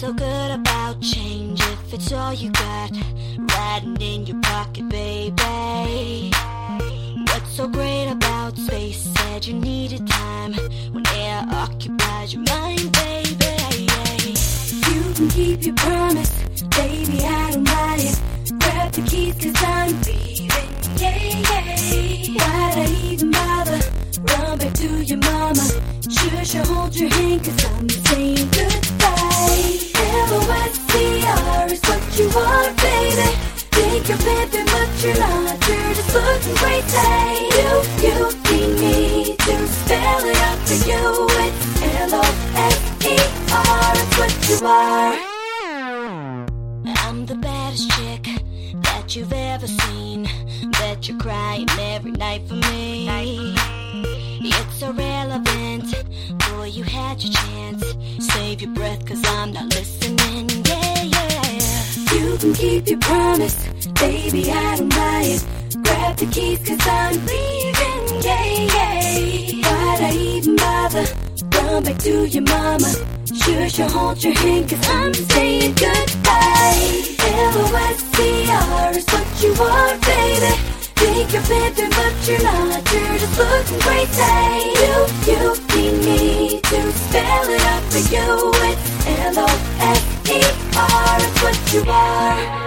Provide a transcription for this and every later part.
so good about change if it's all you got? Riding in your pocket, baby. What's so great about space? Said you needed time when air occupies your mind, baby. You can keep your promise, baby, I don't buy it. Grab the keys cause I'm leaving, yeah. Why'd I even bother? Run back to your mama. Should hold your hand cause I'm saying goodbye. LOSCR is what you are, baby. Think you're pimping but you're not. You're just looking great, say you need me to spell it out for you. It's LOSER, it's what you are. I'm the baddest chick that you've ever seen. Bet you're crying every night for me. It's irrelevant, boy, you had your chance. Save your breath cause I'm not listening, yeah. You can keep your promise, baby, I don't buy it. Grab the keys cause I'm leaving, yeah. Why'd I even bother? Run back to your mama. Should hold your hand cause I'm saying goodbye. LOSCR is what you are, baby. Think you're pimping but you're not. You're just looking great, say you need me to spell it out for you. It's LOSER, it's what you are.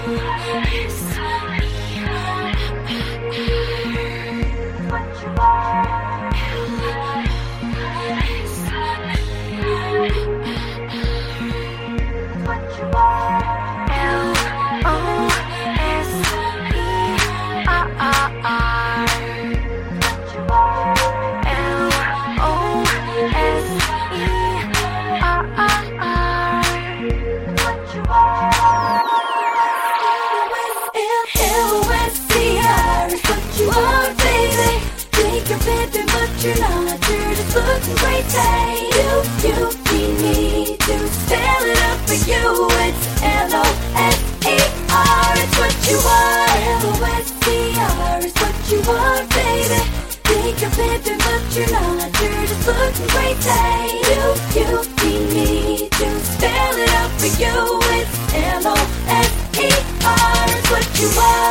You're not, you're just looking great, say you need me to spell it out for you. It's LOSER, it's what you are. LOSCR is what you are, baby. Think you're pimping but you're not. You're just looking great, say you need me to spell it out for you. It's LOSER, it's what you are.